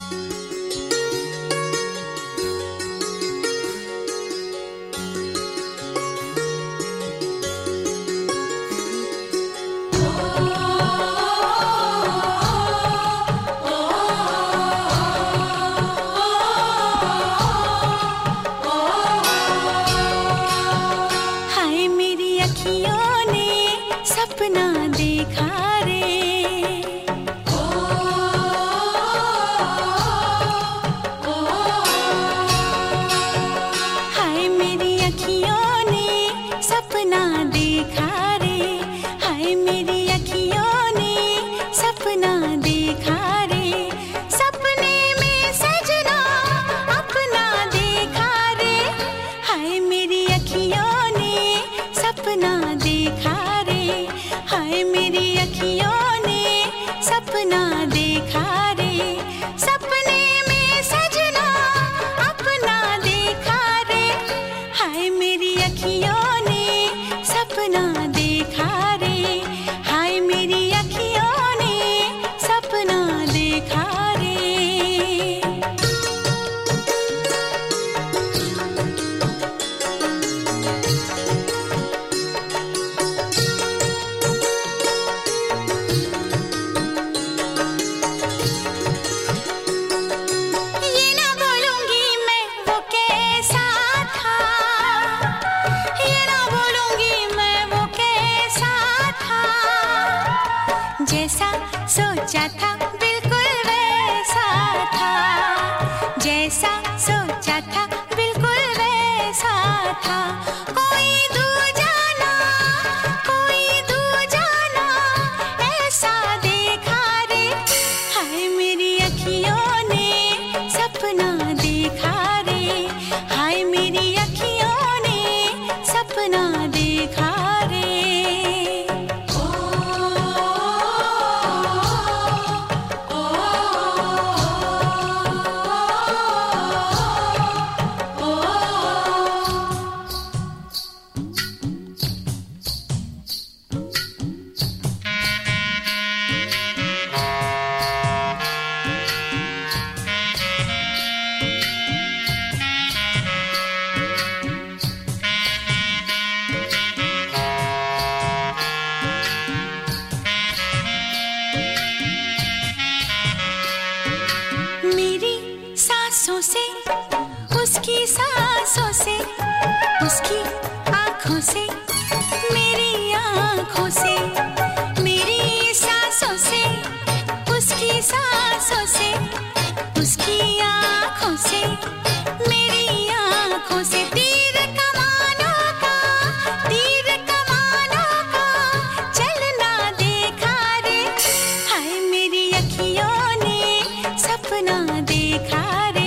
सपना देखा रे, हाय मेरी अखियों ने सपना देखा रे, हाय मेरी अखियों ने सपना देखा रे, सपने में सजना अपना देखा रे, हाय मेरी अखियों ने सपना देखा रे, हाय मेरी अखियों ने सपना देखा रे, सपने में सजना अपना देखा रे, हाय मेरी अखियों ने सपना देखा रे, हाय मेरी अखियों ने सपना देखा रे। जैसा सोचा था बिल्कुल वैसा था, जैसा सोचा था बिल्कुल वैसा था, कोई दूजा ना, कोई दूजा ना ऐसा देखा रे, हाय मेरी अखियों ने सपना देखा रे, हाय मेरी अखियों ने सपना देखा रे। सांसों से, उसकी सांसों से, उसकी आँखों से, मेरी आँखों से, मेरी सांसों से, उसकी सांसों से, उसकी आँखों से, मेरी आँखों से, तीर कमानों का, तीर कमानों का चलना देखा रे, हाय मेरी अखियों ने सपना देखा रे,